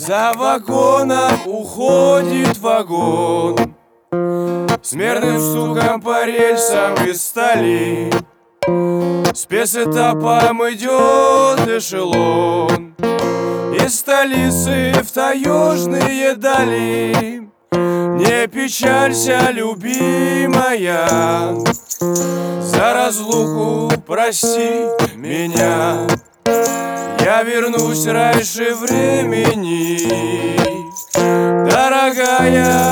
За вагоном уходит вагон, с мерным стуком по рельсам из стали. Спецэтапом идет эшелон из столицы в таежные дали. Не печалься, любимая, за разлуку прости меня. Я вернусь раньше времени, дорогая.